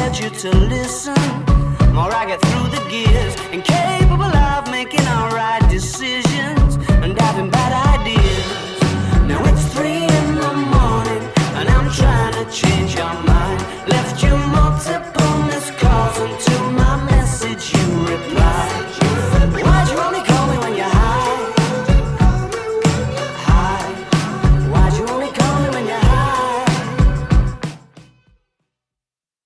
get you to listen, the more I get through the gears, incapable of making alright decisions.